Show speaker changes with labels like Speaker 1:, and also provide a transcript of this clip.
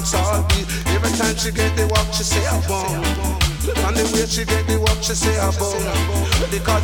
Speaker 1: dance all beat. Every time she get the walk, she say a bum. And the way she get the walk, she say a bum. Because